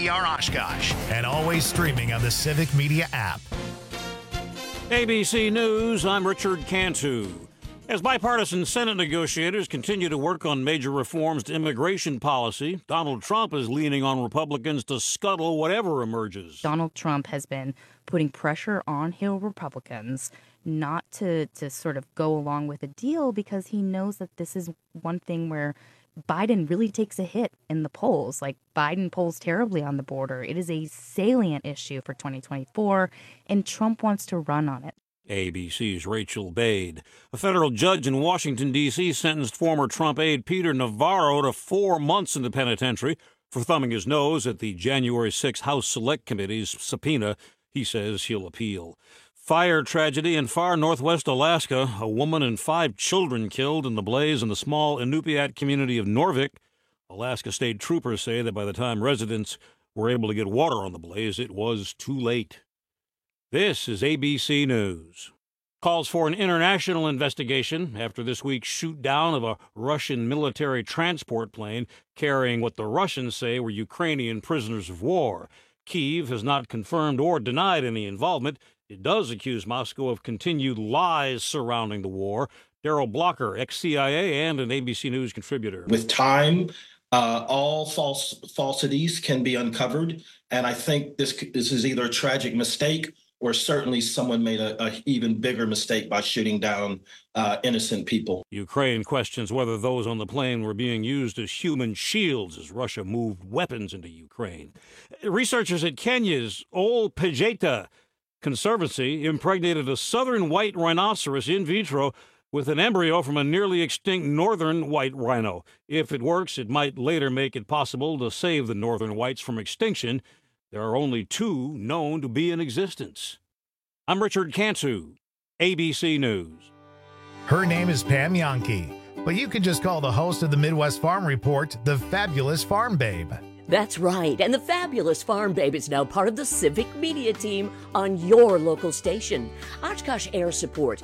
KTAR Oshkosh, and always streaming on the Civic Media app. ABC News, I'm Richard Cantu. As bipartisan Senate negotiators continue to work on major reforms to immigration policy, Donald Trump is leaning on Republicans to scuttle whatever emerges. Donald Trump has been putting pressure on Hill Republicans not to sort of go along with a deal because he knows that this is one thing where Biden really takes a hit in the polls. Like, Biden polls terribly on the border. It is a salient issue for 2024, and Trump wants to run on it. ABC's Rachel Bade. A federal judge in Washington, D.C. sentenced former Trump aide Peter Navarro to 4 months in the penitentiary for thumbing his nose at the January 6 House Select Committee's subpoena. He says he'll appeal. Fire tragedy in far northwest Alaska. A woman and 5 children killed in the blaze in the small Inupiat community of Norvik. Alaska state troopers say that by the time residents were able to get water on the blaze, it was too late. This is ABC News. Calls for an international investigation after this week's shoot-down of a Russian military transport plane carrying what the Russians say were Ukrainian prisoners of war. Kyiv has not confirmed or denied any involvement. It does accuse Moscow of continued lies surrounding the war. Daryl Blocker, ex-CIA and an ABC News contributor. With time, all falsities can be uncovered, and I think this is either a tragic mistake or certainly someone made a even bigger mistake by shooting down innocent people. Ukraine questions whether those on the plane were being used as human shields as Russia moved weapons into Ukraine. Researchers at Kenya's Ol Pejeta Conservancy impregnated a southern white rhinoceros in vitro with an embryo from a nearly extinct northern white rhino. If it works, it might later make it possible to save the northern whites from extinction. There are only 2 known to be in existence. I'm Richard Cantu, ABC News. Her name is Pam Yankee, but you can just call the host of the Midwest Farm Report the Fabulous Farm Babe. That's right, and the Fabulous Farm Babe is now part of the Civic Media team on your local station. Oshkosh Air Support,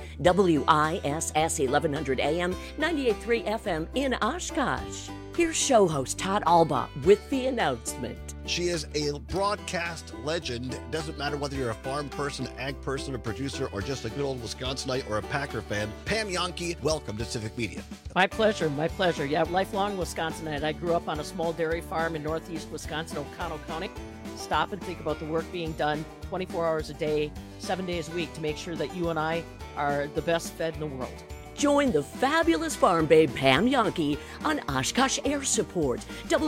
WISS 1100 AM, 98.3 FM in Oshkosh. Here's show host Todd Alba with the announcement. She is a broadcast legend. It doesn't matter whether you're a farm person, ag person, a producer, or just a good old Wisconsinite or a Packer fan. Pam Yankee, welcome to Civic Media. My pleasure, my pleasure. Yeah, lifelong Wisconsinite. I grew up on a small dairy farm in northeast Wisconsin, Oconto County. Stop and think about the work being done 24 hours a day, 7 days a week to make sure that you and I are the best fed in the world. Join the Fabulous Farm Babe Pam Yankee on Oshkosh Air Support,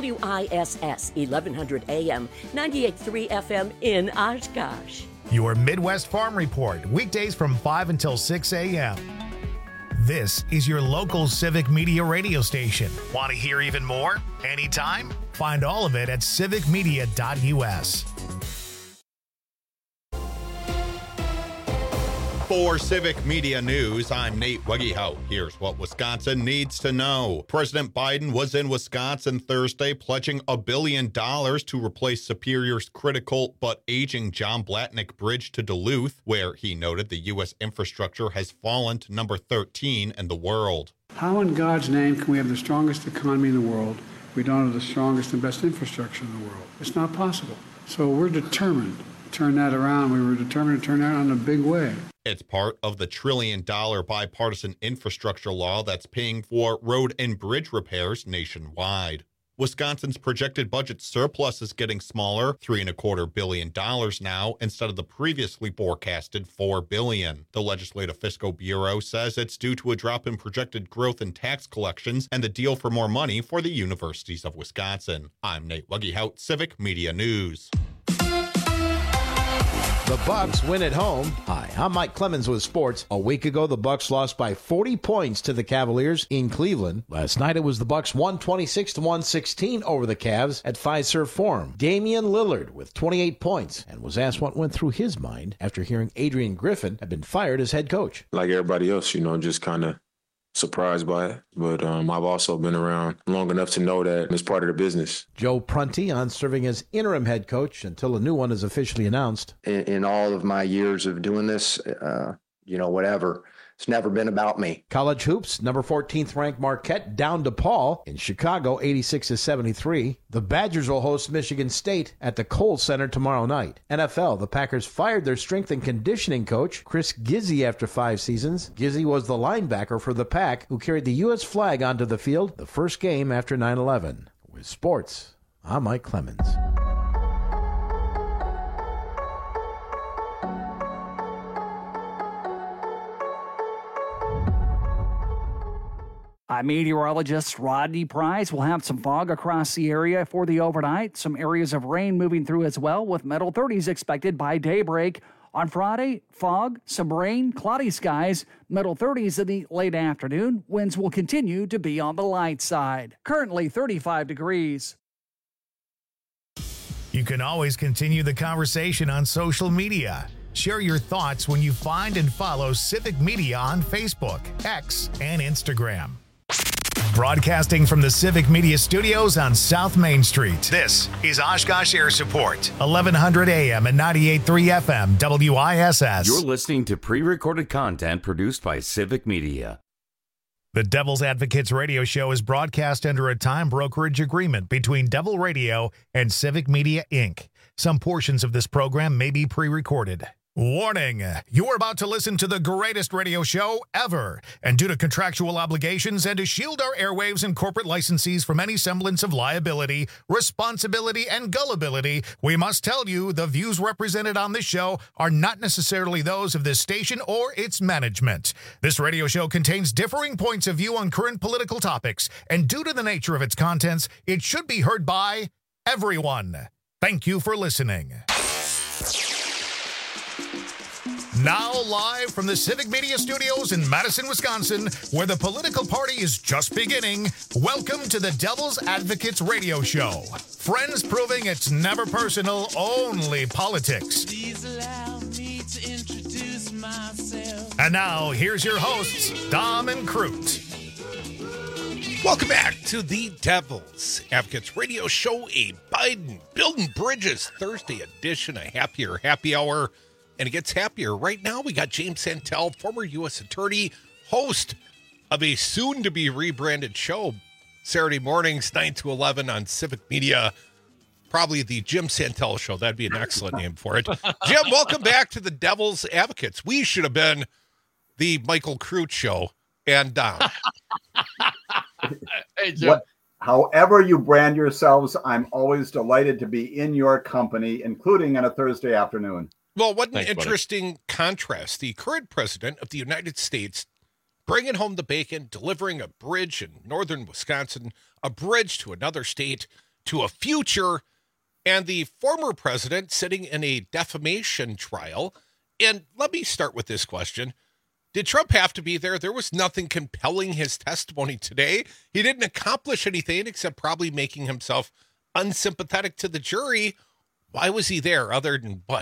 WISS 1100 AM, 98.3 FM in Oshkosh. Your Midwest Farm Report, weekdays from 5 until 6 a.m. This is your local Civic Media radio station. Want to hear even more? Anytime? Find all of it at civicmedia.us. For Civic Media News, I'm Nate Wegehout. Here's what Wisconsin needs to know. President Biden was in Wisconsin Thursday pledging $1 billion to replace Superior's critical but aging John Blatnick Bridge to Duluth, where he noted the U.S. infrastructure has fallen to number 13 in the world. How in God's name can we have the strongest economy in the world if we don't have the strongest and best infrastructure in the world? It's not possible. So we're determined to turn that around. We were determined to turn that around in a big way. It's part of the $1 trillion bipartisan infrastructure law that's paying for road and bridge repairs nationwide. Wisconsin's projected budget surplus is getting smaller, $3.25 billion now, instead of the previously forecasted $4 billion. The Legislative Fiscal Bureau says it's due to a drop in projected growth in tax collections and the deal for more money for the universities of Wisconsin. I'm Nate Wegehout, Civic Media News. The Bucs win at home. Hi, I'm Mike Clemens with sports. A week ago, the Bucs lost by 40 points to the Cavaliers in Cleveland. Last night, it was the Bucs 126-116 over the Cavs at Fiserv Forum. Damian Lillard with 28 points and was asked what went through his mind after hearing Adrian Griffin had been fired as head coach. Like everybody else, just kind of surprised by it, but I've also been around long enough to know that it's part of the business. Joe Prunty on serving as interim head coach until a new one is officially announced. In all of my years of doing this, whatever, It's never been about me. College hoops, number 14th ranked Marquette down to Paul in Chicago, 86-73. The Badgers will host Michigan State at the Kohl Center tomorrow night. NFL, the Packers fired their strength and conditioning coach, Chris Gizzi, after 5 seasons. Gizzi was the linebacker for the Pack who carried the U.S. flag onto the field the first game after 9/11. With sports, I'm Mike Clemens. Meteorologist Rodney Price will have some fog across the area for the overnight. Some areas of rain moving through as well, with middle 30s expected by daybreak. On Friday, fog, some rain, cloudy skies, middle 30s in the late afternoon. Winds will continue to be on the light side. Currently 35 degrees. You can always continue the conversation on social media. Share your thoughts when you find and follow Civic Media on Facebook, X, and Instagram. Broadcasting from the Civic Media Studios on South Main Street, this is Oshkosh Air Support, 1100 AM and 98.3 FM, WISS. You're listening to pre-recorded content produced by Civic Media. The Devil's Advocates radio show is broadcast under a time brokerage agreement between Devil Radio and Civic Media, Inc. Some portions of this program may be pre-recorded. Warning, you are about to listen to the greatest radio show ever. And due to contractual obligations and to shield our airwaves and corporate licensees from any semblance of liability, responsibility, and gullibility, we must tell you the views represented on this show are not necessarily those of this station or its management. This radio show contains differing points of view on current political topics, and due to the nature of its contents, it should be heard by everyone. Thank you for listening. Now live from the Civic Media Studios in Madison, Wisconsin, where the political party is just beginning, welcome to the Devil's Advocates radio show. Friends proving it's never personal, only politics. Please allow me to introduce myself. And now, here's your hosts, Dom and Crute. Welcome back to the Devil's Advocates radio show, a Biden Building Bridges Thursday edition, a happier happy hour. And it gets happier. Right now, we got James Santel, former U.S. attorney, host of a soon-to-be rebranded show, Saturday mornings, 9 to 11 on Civic Media. Probably the Jim Santel Show. That'd be an excellent name for it. Jim, welcome back to the Devil's Advocates. We should have been the Michael Crute Show and Dom. Hey, Jim. However you brand yourselves, I'm always delighted to be in your company, including on a Thursday afternoon. Well, what an interesting contrast. The current president of the United States bringing home the bacon, delivering a bridge in northern Wisconsin, a bridge to another state, to a future, and the former president sitting in a defamation trial. And let me start with this question. Did Trump have to be there? There was nothing compelling his testimony today. He didn't accomplish anything except probably making himself unsympathetic to the jury. Why was he there other than what?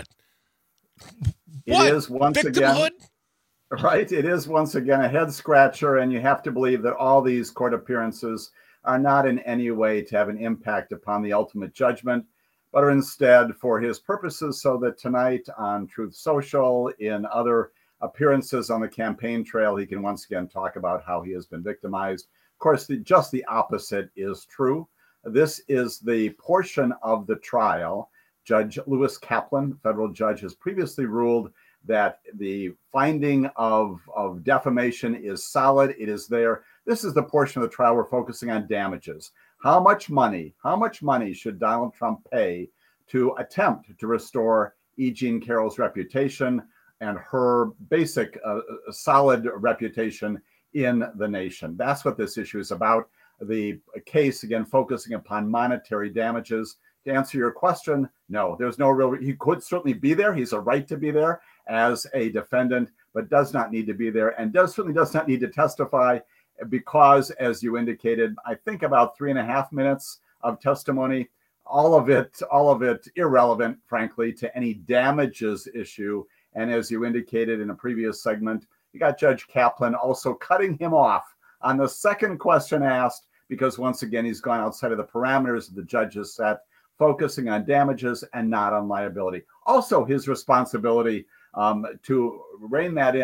It is once again, right? It is once again a head scratcher, and you have to believe that all these court appearances are not in any way to have an impact upon the ultimate judgment, but are instead for his purposes so that tonight on Truth Social, in other appearances on the campaign trail, he can once again talk about how he has been victimized. Of course, just the opposite is true. This is the portion of the trial. Judge Lewis Kaplan, federal judge, has previously ruled that the finding of defamation is solid. It is there. This is the portion of the trial we're focusing on damages. How much money should Donald Trump pay to attempt to restore E. Jean Carroll's reputation and her basic solid reputation in the nation? That's what this issue is about. The case, again, focusing upon monetary damages. To answer your question, no, there's no real, he could certainly be there. He's a right to be there as a defendant, but does not need to be there, and certainly does not need to testify because, as you indicated, I think about 3.5 minutes of testimony, all of it irrelevant, frankly, to any damages issue. And as you indicated in a previous segment, you got Judge Kaplan also cutting him off on the second question asked, because once again, he's gone outside of the parameters the judge has set, focusing on damages and not on liability. Also, his responsibility to rein that in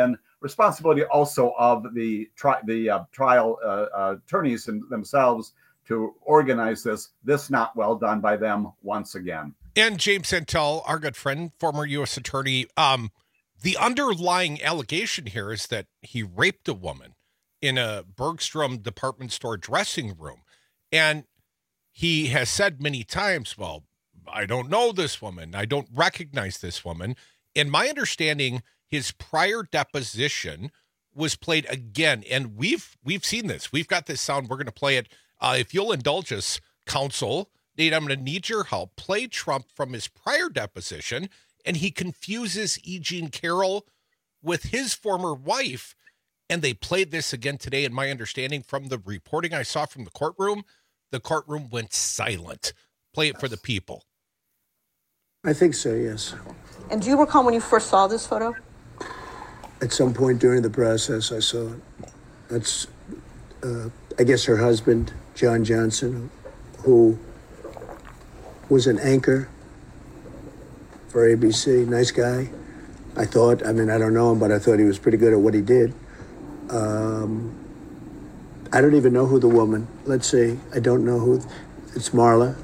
responsibility also of the trial attorneys themselves to organize this not well done by them once again. And James Santel, our good friend, former U.S. attorney, the underlying allegation here is that he raped a woman in a Bergstrom department store dressing room. And he has said many times, well, I don't know this woman. I don't recognize this woman. In my understanding, his prior deposition was played again. And we've seen this. We've got this sound. We're going to play it. If you'll indulge us, counsel, Nate, I'm going to need your help. Play Trump from his prior deposition, and he confuses E. Jean Carroll with his former wife. And they played this again today. And my understanding from the reporting I saw from the courtroom went silent. Play it for the people. I think so, yes. And do you recall when you first saw this photo? At some point during the process, I saw it. That's, I guess, her husband, John Johnson, who was an anchor for ABC. Nice guy. I thought, I don't know him, but I thought he was pretty good at what he did. I don't even know who the woman, let's see, I don't know who, it's Marla.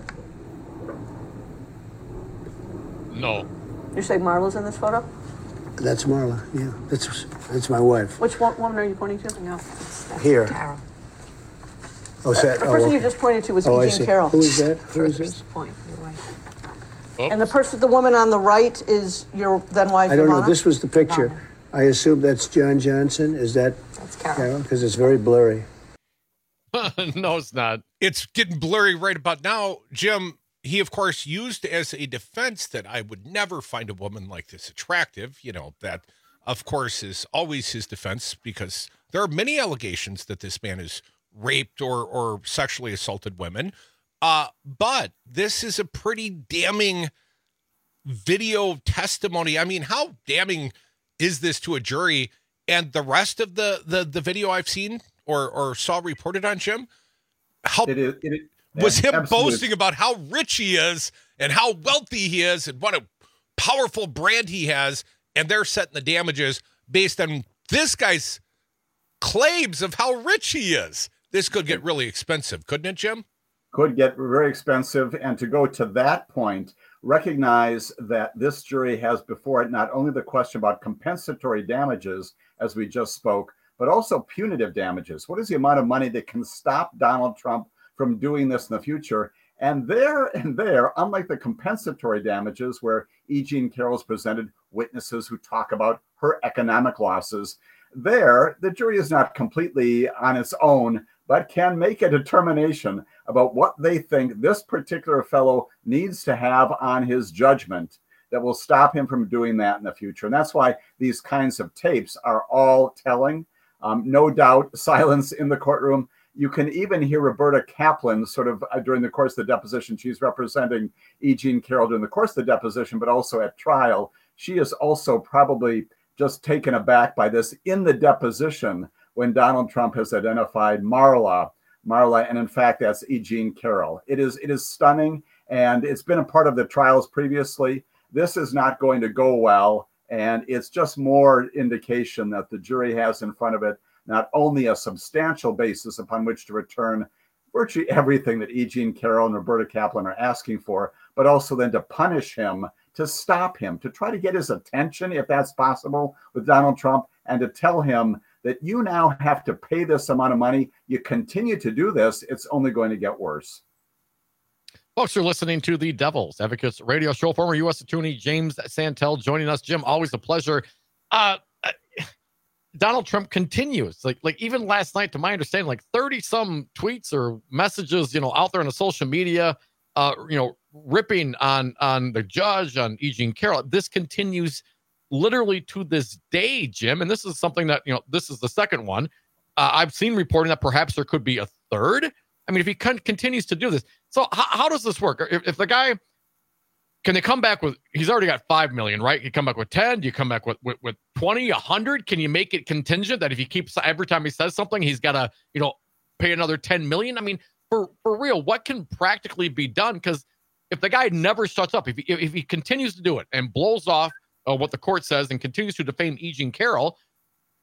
No. You say Marla's in this photo? That's Marla, yeah, that's my wife. Which woman are you pointing to? No. Here. Carol. Oh, is that, the person you just pointed to was E. Jean Carroll. Who is that? Who is this? Point, your wife. And the woman on the right is your then wife, I don't Ivana? know, this was the picture. I assume that's John Johnson. Is that Carol? Because it's very blurry. No, it's not. It's getting blurry right about now. Jim, he, of course, used as a defense that I would never find a woman like this attractive. You know, that, of course, is always his defense because there are many allegations that this man has raped or sexually assaulted women. But this is a pretty damning video testimony. I mean, how damning is this to a jury? And the rest of the video I've seen or saw reported on, Jim, how was him absolutely boasting about how rich he is and how wealthy he is and what a powerful brand he has, and they're setting the damages based on this guy's claims of how rich he is. This could get really expensive, couldn't it, Jim? Could get very expensive. And to go to that point, recognize that this jury has before it not only the question about compensatory damages, as we just spoke, but also punitive damages. What is the amount of money that can stop Donald Trump from doing this in the future? And there, unlike the compensatory damages where E. Jean Carroll's presented witnesses who talk about her economic losses, there, the jury is not completely on its own, but can make a determination about what they think this particular fellow needs to have on his judgment that will stop him from doing that in the future. And that's why these kinds of tapes are all telling. No doubt, silence in the courtroom. You can even hear Roberta Kaplan sort of during the course of the deposition. She's representing E. Jean Carroll during the course of the deposition, but also at trial. She is also probably just taken aback by this in the deposition when Donald Trump has identified Marla, and in fact, that's E. Jean Carroll. It is stunning, and it's been a part of the trials previously. This is not going to go well, and it's just more indication that the jury has in front of it not only a substantial basis upon which to return virtually everything that E. Jean Carroll and Roberta Kaplan are asking for, but also then to punish him, to stop him, to try to get his attention, if that's possible, with Donald Trump, and to tell him that you now have to pay this amount of money. You continue to do this, it's only going to get worse. Folks, you're listening to the Devil's Advocates Radio Show. Former U.S. Attorney James Santel joining us. Jim, always a pleasure. Donald Trump continues. Like even last night, to my understanding, like 30-some tweets or messages, out there on the social media, ripping on the judge, on E. Jean Carroll. This continues literally to this day, Jim. And this is something that, this is the second one. I've seen reporting that perhaps there could be a third. I mean, if he continues to do this. So how does this work? If the guy, can they come back with, he's already got 5 million, right? You come back with 10, do you come back with 20, 100? Can you make it contingent that if he keeps, every time he says something, he's got to, pay another 10 million? I mean, for real, what can practically be done? Because if the guy never shuts up, if he continues to do it and blows off what the court says and continues to defame E. Jean Carroll,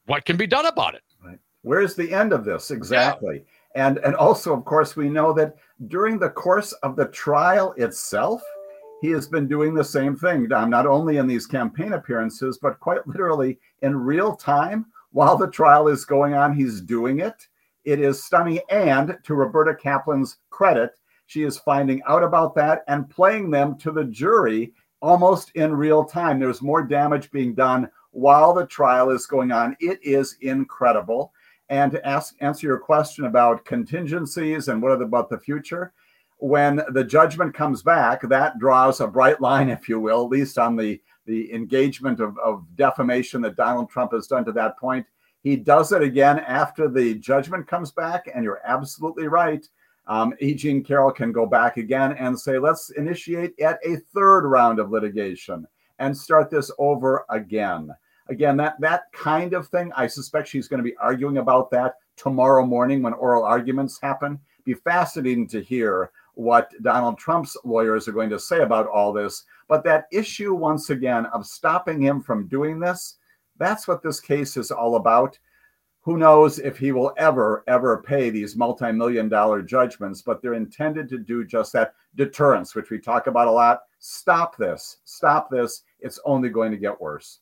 what can be done about it? Right. Where's the end of this? Exactly. Yeah. And also, of course, we know that during the course of the trial itself, he has been doing the same thing, not only in these campaign appearances, but quite literally in real time while the trial is going on. He's doing it. It is stunning. And to Roberta Kaplan's credit, she is finding out about that and playing them to the jury almost in real time. There's more damage being done while the trial is going on. It is incredible. And to answer your question about contingencies and what about the future, when the judgment comes back, that draws a bright line, if you will, at least on the engagement of defamation that Donald Trump has done to that point. He does it again after the judgment comes back, and you're absolutely right. E. Jean Carroll can go back again and say, let's initiate yet a third round of litigation and start this over again. Again, that kind of thing, I suspect she's going to be arguing about that tomorrow morning when oral arguments happen. Be fascinating to hear what Donald Trump's lawyers are going to say about all this. But that issue, once again, of stopping him from doing this, that's what this case is all about. Who knows if he will ever pay these multi-million-dollar judgments, but they're intended to do just that. Deterrence, which we talk about a lot. Stop this. Stop this. It's only going to get worse.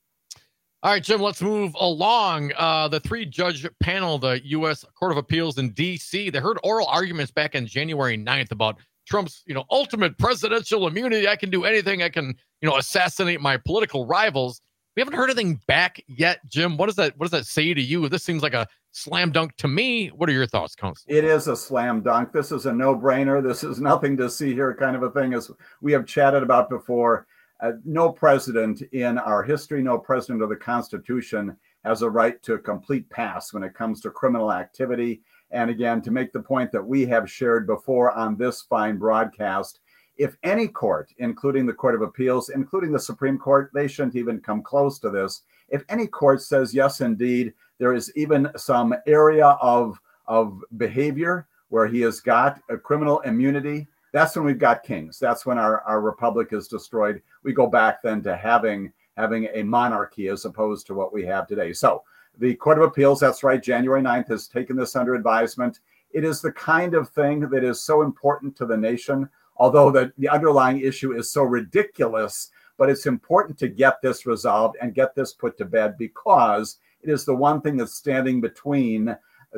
All right, Jim, let's move along. The 3-judge panel, the U.S. Court of Appeals in D.C., they heard oral arguments back on January 9th about Trump's, ultimate presidential immunity. I can do anything. I can, assassinate my political rivals. We haven't heard anything back yet, Jim. What does that say to you? This seems like a slam dunk to me. What are your thoughts, Counsel? It is a slam dunk. This is a no-brainer. This is nothing to see here kind of a thing, as we have chatted about before. No president in our history, no president of the Constitution has a right to a complete pass when it comes to criminal activity. And again, to make the point that we have shared before on this fine broadcast, if any court, including the Court of Appeals, including the Supreme Court, they shouldn't even come close to this. If any court says, yes, indeed, there is even some area of behavior where he has got a criminal immunity, that's when we've got kings. That's when our republic is destroyed. We go back then to having a monarchy as opposed to what we have today. So the Court of Appeals, that's right, January 9th, has taken this under advisement. It is the kind of thing that is so important to the nation, although the underlying issue is so ridiculous, but it's important to get this resolved and get this put to bed, because it is the one thing that's standing between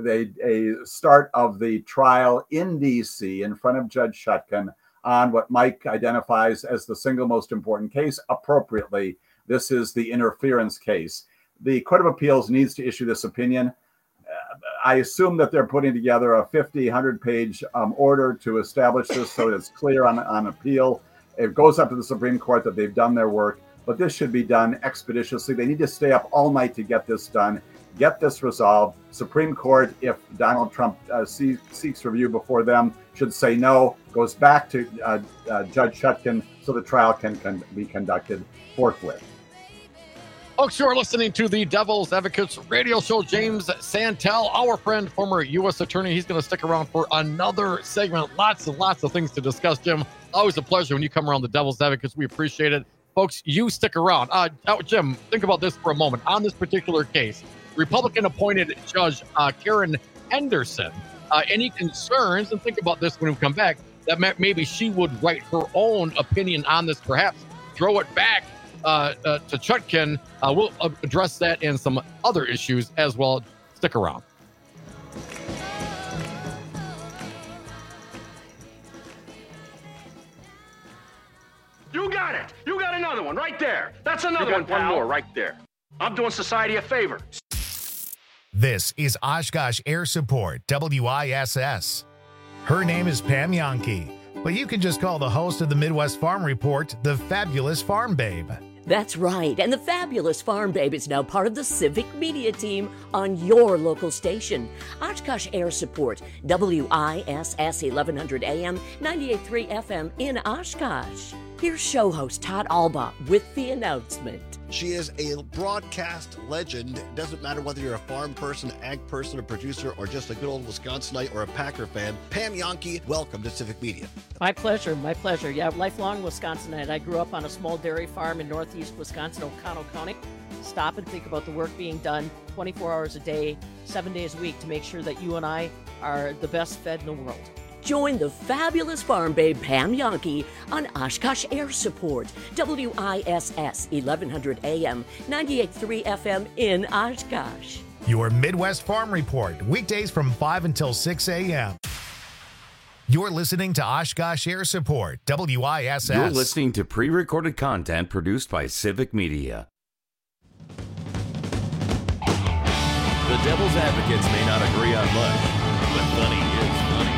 a start of the trial in D.C. in front of Judge Chutkan on what Mike identifies as the single most important case. Appropriately, this is the interference case. The Court of Appeals needs to issue this opinion. I assume that they're putting together a 100-page order to establish this so that it's clear on appeal. It goes up to the Supreme Court that they've done their work, but this should be done expeditiously. They need to stay up all night to get this done, get this resolved. Supreme Court, if Donald Trump seeks review before them, should say no, goes back to Judge Chutkan so the trial can be conducted forthwith. Folks, you are listening to the Devil's Advocates radio show. James Santel, our friend, former U.S. attorney, he's going to stick around for another segment. Lots and lots of things to discuss, Jim. Always a pleasure when you come around the Devil's Advocates. We appreciate it. Folks, you stick around. Jim, think about this for a moment. On this particular case, Republican-appointed Judge Karen Henderson, any concerns, and think about this when we come back, that maybe she would write her own opinion on this, perhaps throw it back to Chutkan. We'll address that and some other issues as well. Stick around. You got it. You got another one right there. That's another one, pal. One more right there. I'm doing society a favor. This is Oshkosh Air Support, WISS. Her name is Pam Yonke, but you can just call the host of the Midwest Farm Report the Fabulous Farm Babe. That's right, and the Fabulous Farm Babe is now part of the Civic Media team on your local station. Oshkosh Air Support, WISS 1100 AM, 98.3 FM in Oshkosh. Here's show host Todd Alba with the announcement. She is a broadcast legend. It doesn't matter whether you're a farm person, ag person, a producer, or just a good old Wisconsinite or a Packer fan. Pam Jahnke, welcome to Civic Media. My pleasure, my pleasure. Yeah, lifelong Wisconsinite. I grew up on a small dairy farm in northeast Wisconsin, O'Connell County. Stop and think about the work being done 24 hours a day, 7 days a week to make sure that you and I are the best fed in the world. Join the fabulous farm babe Pam Jahnke on Oshkosh Air Support, WISS 1100 AM, 98.3 FM in Oshkosh. Your Midwest Farm Report, weekdays from 5 until 6 a.m. You're listening to Oshkosh Air Support, WISS. You're listening to pre-recorded content produced by Civic Media. The Devil's Advocates may not agree on much, but funny is funny.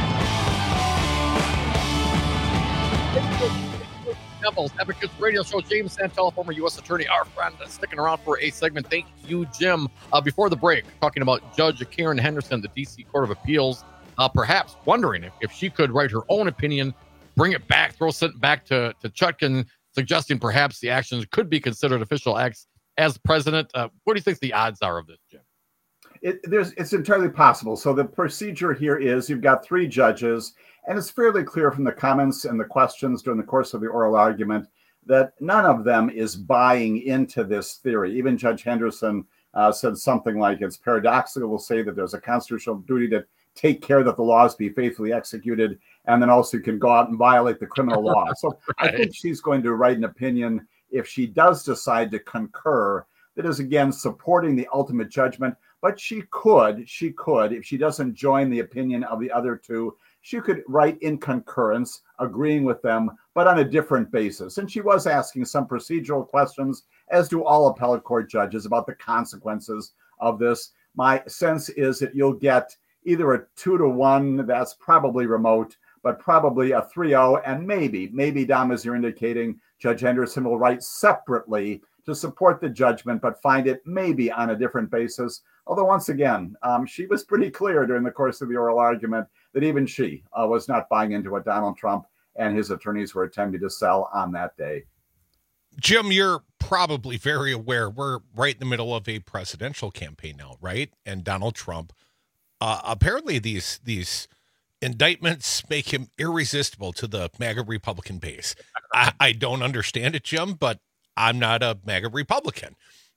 Devil's Advocates Radio Show. James Santel, former U.S. Attorney, our friend, sticking around for a segment. Thank you, Jim. Before the break, talking about Judge Karen Henderson, the D.C. Court of Appeals, perhaps wondering if she could write her own opinion, bring it back, throw something back to Chutkan, suggesting perhaps the actions could be considered official acts as president. What do you think the odds are of this, Jim? It's entirely possible. So the procedure here is you've got three judges, and it's fairly clear from the comments and the questions during the course of the oral argument that none of them is buying into this theory. Even Judge Henderson said something like it's paradoxical to say that there's a constitutional duty to take care that the laws be faithfully executed, and then also you can go out and violate the criminal law. So right. I think she's going to write an opinion, if she does decide to concur, that is, again, supporting the ultimate judgment. But she could, if she doesn't join the opinion of the other two, she could write in concurrence, agreeing with them, but on a different basis. And she was asking some procedural questions, as do all appellate court judges, about the consequences of this. My sense is that you'll get either a 2-1, that's probably remote, but probably a 3-0, and maybe, Dom, as you're indicating, Judge Henderson will write separately to support the judgment, but find it maybe on a different basis. Although, once again, she was pretty clear during the course of the oral argument that even she was not buying into what Donald Trump and his attorneys were attempting to sell on that day. Jim, you're probably very aware we're right in the middle of a presidential campaign now, right? And Donald Trump, apparently these indictments make him irresistible to the MAGA Republican base. I don't understand it, Jim, but I'm not a MAGA Republican.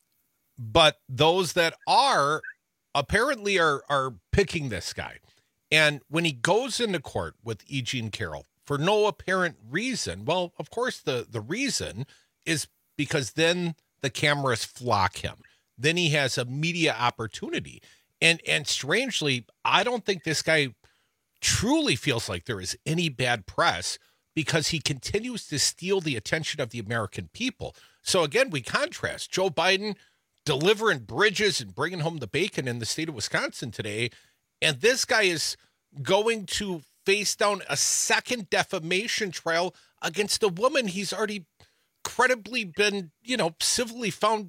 But those that are apparently are picking this guy. And when he goes into court with E. Jean Carroll for no apparent reason, well, of course, the reason is because then the cameras flock him. Then he has a media opportunity. And strangely, I don't think this guy truly feels like there is any bad press, because he continues to steal the attention of the American people. So again, we contrast Joe Biden delivering bridges and bringing home the bacon in the state of Wisconsin today, and this guy is going to face down a second defamation trial against a woman he's already credibly been, civilly found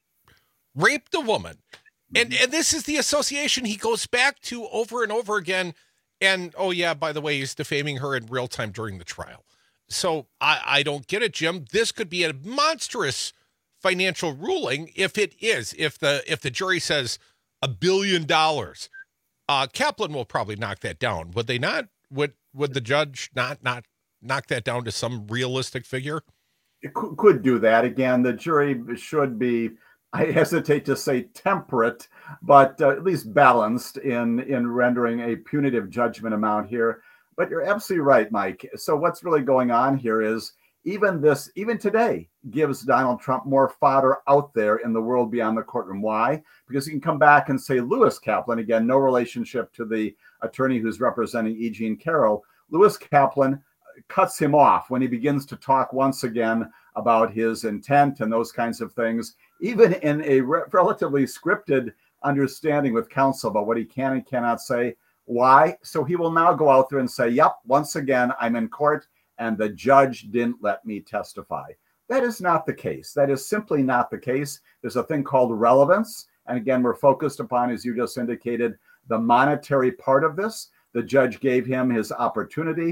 raped a woman. And this is the association he goes back to over and over again. And, oh, yeah, by the way, he's defaming her in real time during the trial. So I don't get it, Jim. This could be a monstrous financial ruling if the jury says $1 billion. Kaplan will probably knock that down. Would they not? Would the judge not knock that down to some realistic figure? It could do that. Again, the jury should be, I hesitate to say temperate, but at least balanced in rendering a punitive judgment amount here. But you're absolutely right, Mike. So what's really going on here is even today gives Donald Trump more fodder out there in the world beyond the courtroom. Why? Because he can come back and say Lewis Kaplan, again, no relationship to the attorney who's representing E. Jean Carroll. Lewis Kaplan cuts him off when he begins to talk once again about his intent and those kinds of things, even in a relatively scripted understanding with counsel about what he can and cannot say. Why? So he will now go out there and say, yep, once again, I'm in court and the judge didn't let me testify. That is not the case. That is simply not the case. There's a thing called relevance. And again, we're focused upon, as you just indicated, the monetary part of this. The judge gave him his opportunity.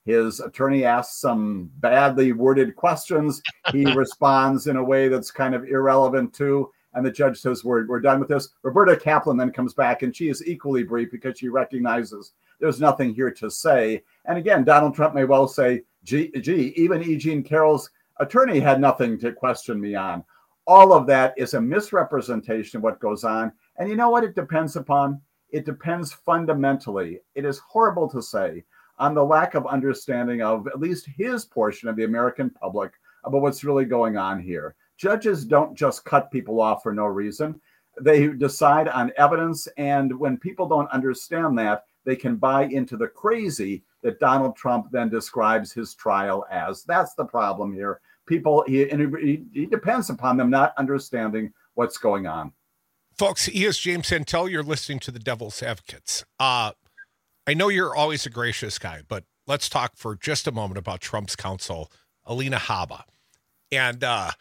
His attorney asks some badly worded questions. He responds in a way that's kind of irrelevant too. And the judge says, we're done with this. Roberta Kaplan then comes back, and she is equally brief because she recognizes there's nothing here to say. And again, Donald Trump may well say, gee, even E. Jean Carroll's attorney had nothing to question me on. All of that is a misrepresentation of what goes on. And you know what it depends upon? It depends fundamentally. It is horrible to say, on the lack of understanding of at least his portion of the American public about what's really going on here. Judges don't just cut people off for no reason. They decide on evidence, and when people don't understand that, they can buy into the crazy that Donald Trump then describes his trial as. That's the problem here. People, he depends upon them not understanding what's going on. Folks, he is James Santel. You're listening to the Devil's Advocates. I know you're always a gracious guy, but let's talk for just a moment about Trump's counsel, Alina Habba. And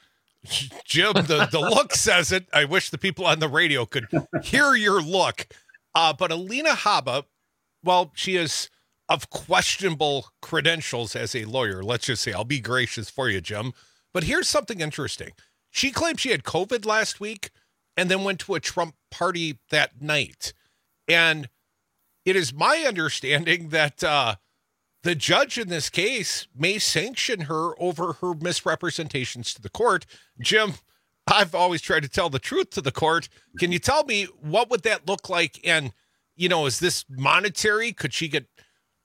Jim, the look says it. I wish the people on the radio could hear your look. But Alina Habba, well, she is of questionable credentials as a lawyer. Let's just say, I'll be gracious for you, Jim. But here's something interesting. She claimed she had COVID last week and then went to a Trump party that night. And it is my understanding that the judge in this case may sanction her over her misrepresentations to the court. Jim, I've always tried to tell the truth to the court. Can you tell me what would that look like? And, you know, is this monetary? Could she get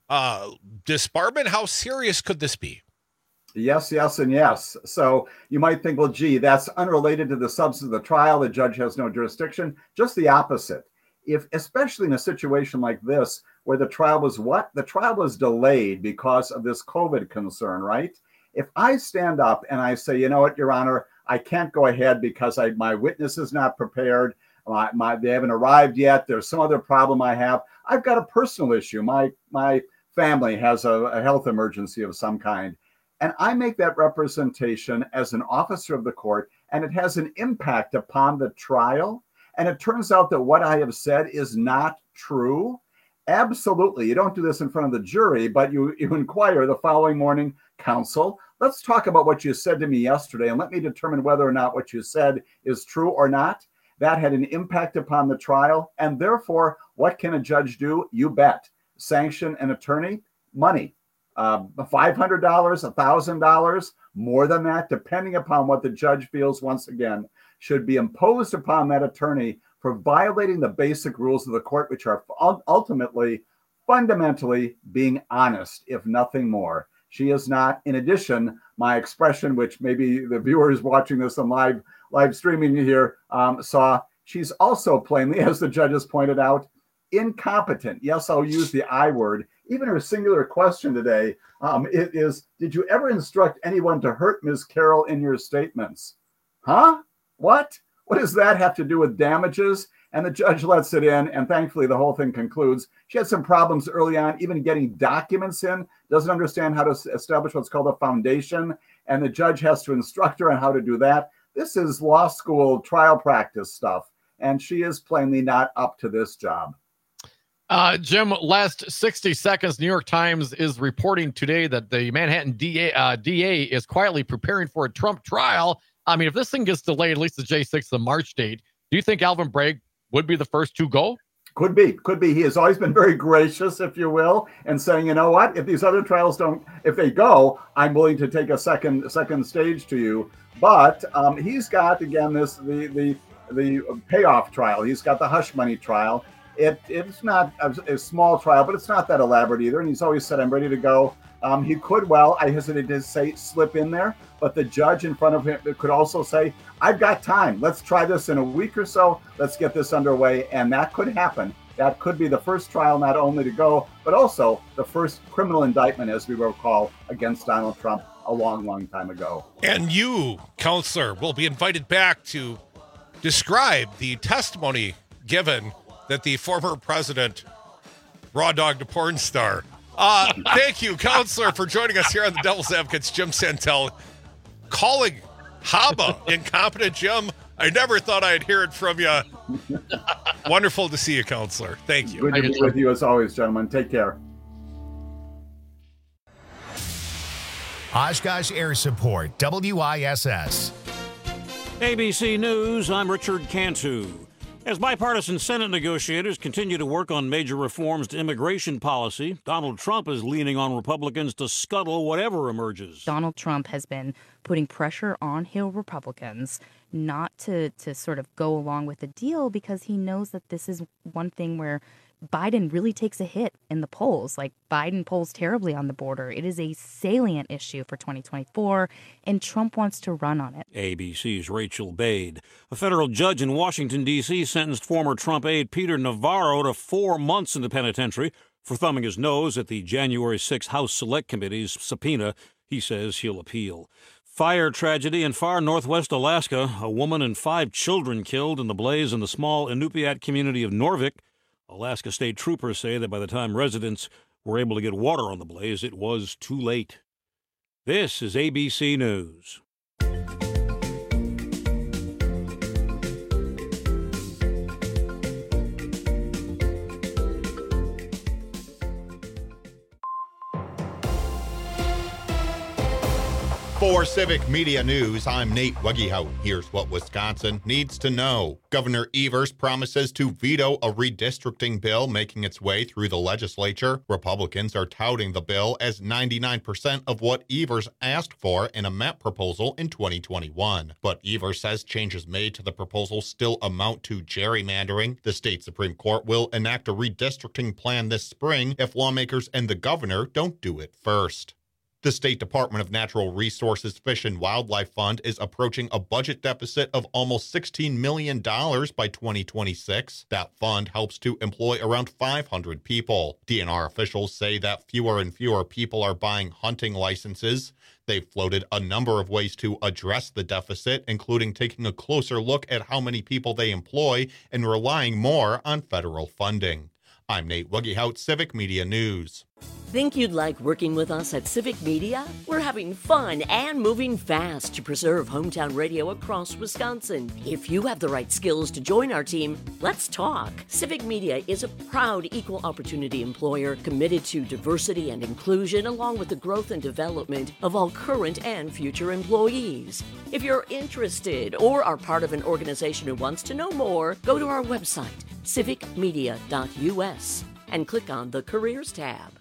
disbarment? How serious could this be? Yes, yes, and yes. So you might think, well, gee, that's unrelated to the substance of the trial. The judge has no jurisdiction. Just the opposite. If, especially in a situation like this, where the trial was what? The trial was delayed because of this COVID concern, right? If I stand up and I say, you know what, Your Honor, I can't go ahead because my witness is not prepared. They haven't arrived yet. There's some other problem I have. I've got a personal issue. My family has a health emergency of some kind. And I make that representation as an officer of the court, and it has an impact upon the trial. And it turns out that what I have said is not true. Absolutely. You don't do this in front of the jury, but you inquire the following morning, counsel, let's talk about what you said to me yesterday and let me determine whether or not what you said is true or not. That had an impact upon the trial. And therefore, what can a judge do? You bet. Sanction an attorney, money. $500, $1,000, more than that, depending upon what the judge feels, once again, should be imposed upon that attorney for violating the basic rules of the court, which are ultimately, fundamentally being honest, if nothing more. She is not. In addition, my expression, which maybe the viewers watching this on live streaming here saw, she's also plainly, as the judges pointed out, incompetent. Yes, I'll use the I word. Even her singular question today, it is, did you ever instruct anyone to hurt Ms. Carroll in your statements? Huh? What? What does that have to do with damages? And the judge lets it in, and thankfully the whole thing concludes. She had some problems early on, even getting documents in, doesn't understand how to establish what's called a foundation, and the judge has to instruct her on how to do that. This is law school trial practice stuff, and she is plainly not up to this job. Jim, last 60 seconds, New York Times is reporting today that the Manhattan DA is quietly preparing for a Trump trial. I mean, if this thing gets delayed, at least the J6, the March date, do you think Alvin Bragg would be the first to go? Could be. He has always been very gracious, if you will, and saying, you know what, if these other trials if they go, I'm willing to take a second stage to you. But he's got, again, the payoff trial. He's got the hush money trial. It's not a small trial, but it's not that elaborate either. And he's always said, I'm ready to go. He could I hesitate to say, slip in there, but the judge in front of him could also say, I've got time. Let's try this in a week or so. Let's get this underway. And that could happen. That could be the first trial, not only to go, but also the first criminal indictment, as we recall, against Donald Trump a long, long time ago. And you, counselor, will be invited back to describe the testimony given that the former president raw dogged a porn star. Thank you, counselor, for joining us here on the Devil's Advocates. Jim Santel calling Habba incompetent. Jim, I never thought I'd hear it from you. Wonderful to see you, counselor. Thank you. Good to be with you as always, gentlemen. Take care. Oshkosh Air Support, WISS. ABC News, I'm Richard Cantu. As bipartisan Senate negotiators continue to work on major reforms to immigration policy, Donald Trump is leaning on Republicans to scuttle whatever emerges. Donald Trump has been putting pressure on Hill Republicans not to sort of go along with the deal because he knows that this is one thing where Biden really takes a hit in the polls. Like, Biden polls terribly on the border. It is a salient issue for 2024, and Trump wants to run on it. ABC's Rachel Bade. A federal judge in Washington, D.C. sentenced former Trump aide Peter Navarro to 4 months in the penitentiary for thumbing his nose at the January 6 House Select Committee's subpoena. He says he'll appeal. Fire tragedy in far northwest Alaska. A woman and 5 children killed in the blaze in the small Inupiat community of Norvik. Alaska State Troopers say that by the time residents were able to get water on the blaze, it was too late. This is ABC News. For Civic Media News, I'm Nate Weggehout. Here's what Wisconsin needs to know. Governor Evers promises to veto a redistricting bill making its way through the legislature. Republicans are touting the bill as 99% of what Evers asked for in a map proposal in 2021. But Evers says changes made to the proposal still amount to gerrymandering. The state Supreme Court will enact a redistricting plan this spring if lawmakers and the governor don't do it first. The State Department of Natural Resources Fish and Wildlife Fund is approaching a budget deficit of almost $16 million by 2026. That fund helps to employ around 500 people. DNR officials say that fewer and fewer people are buying hunting licenses. They've floated a number of ways to address the deficit, including taking a closer look at how many people they employ and relying more on federal funding. I'm Nate Weggehout, Civic Media News. Think you'd like working with us at Civic Media? We're having fun and moving fast to preserve hometown radio across Wisconsin. If you have the right skills to join our team, let's talk. Civic Media is a proud equal opportunity employer committed to diversity and inclusion along with the growth and development of all current and future employees. If you're interested or are part of an organization who wants to know more, go to our website, civicmedia.us, and click on the Careers tab.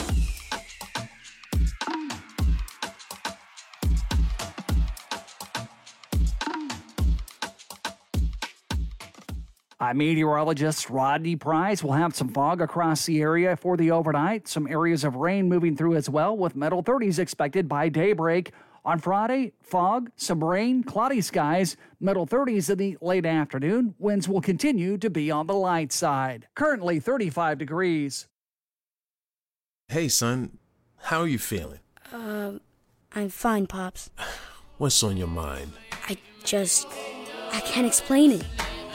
Meteorologist Rodney Price will have some fog across the area for the overnight. Some areas of rain moving through as well, with middle 30s expected by daybreak. On Friday, fog, some rain, cloudy skies, middle 30s in the late afternoon. Winds will continue to be on the light side. Currently 35 degrees. Hey, son, how are you feeling? I'm fine, Pops. What's on your mind? I can't explain it.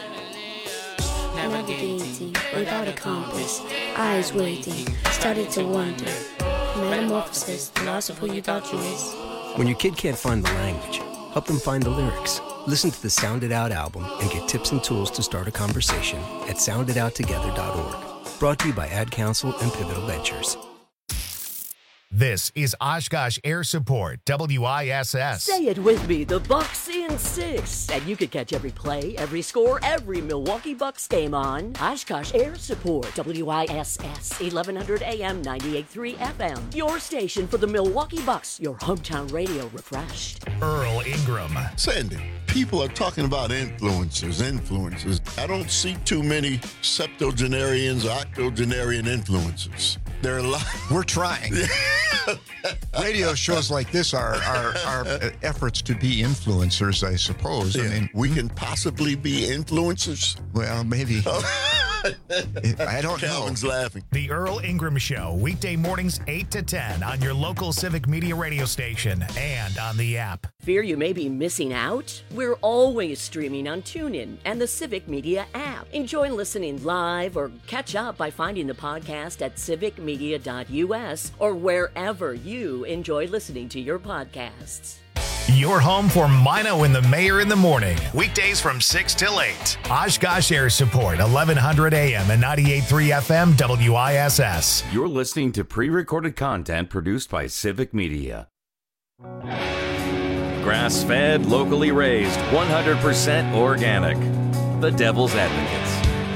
Navigating without a compass, eyes waiting, started to wonder. Metamorphosis, the loss of who you thought you was. When your kid can't find the language, help them find the lyrics. Listen to the Sound It Out album and get tips and tools to start a conversation at sounditouttogether.org. Brought to you by Ad Council and Pivotal Ventures. This is Oshkosh Air Support, WISS. Say it with me, the Bucks in 6. And you can catch every play, every score, every Milwaukee Bucks game on Oshkosh Air Support, WISS, 1100 AM, 98.3 FM. Your station for the Milwaukee Bucks, your hometown radio refreshed. Earl Ingram. Sandy, people are talking about influencers. I don't see too many septuagenarians or octogenarian influencers. There are a lot. We're trying. Radio shows like this are efforts to be influencers, I suppose. Yeah. I mean, we can possibly be influencers. Well, maybe. I don't know. Calvin's laughing. The Earl Ingram Show, weekday mornings 8 to 10 on your local Civic Media radio station and on the app. Fear you may be missing out? We're always streaming on TuneIn and the Civic Media app. Enjoy listening live or catch up by finding the podcast at civicmedia.us or wherever you enjoy listening to your podcasts. Your home for Mino and the Mayor in the morning. Weekdays from 6 till 8. Oshkosh Air Support, 1100 AM and 98.3 FM WISS. You're listening to pre-recorded content produced by Civic Media. Grass-fed, locally raised, 100% organic. The Devil's Advocates.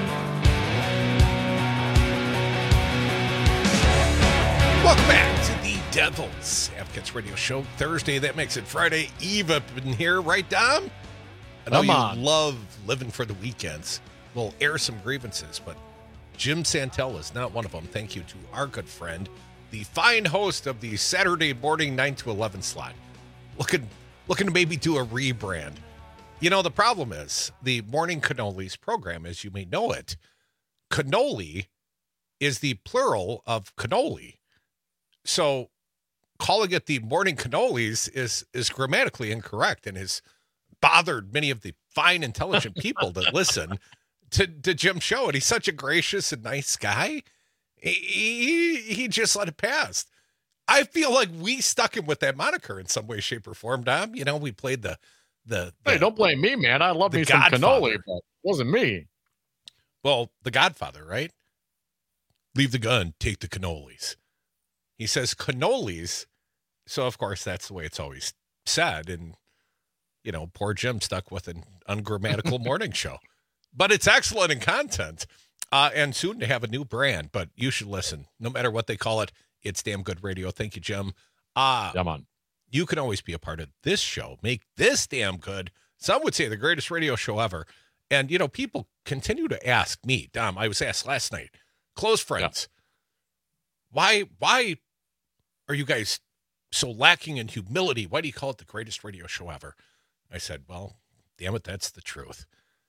Welcome back to the Devil's Advocates Radio Show. Thursday, that makes it Friday Eve up in here, right, Dom? I know you love living for the weekends. We'll air some grievances, but Jim Santel is not one of them. Thank you to our good friend, the fine host of the Saturday morning 9 to 11 slot. Looking to maybe do a rebrand. You know, the problem is the Morning Cannolis program, as you may know it, cannoli is the plural of cannoli. So calling it the Morning Cannolis is grammatically incorrect and has bothered many of the fine, intelligent people that listen to Jim's show. And he's such a gracious and nice guy. He just let it pass. I feel like we stuck him with that moniker in some way, shape, or form, Dom. You know, we played the hey, don't blame me, man. I love me some cannoli, but it wasn't me. Well, the Godfather, right? Leave the gun, take the cannolis. He says cannolis, so of course that's the way it's always said. And, you know, poor Jim stuck with an ungrammatical morning show. But it's excellent in content, and soon to have a new brand. But you should listen. No matter what they call it, it's damn good radio. Thank you, Jim. Come on. You can always be a part of this show. Make this damn good. Some would say the greatest radio show ever. And, you know, people continue to ask me, Dom, I was asked last night, close friends, why are you guys so lacking in humility? Why do you call it the greatest radio show ever? I said, well, damn it, that's the truth.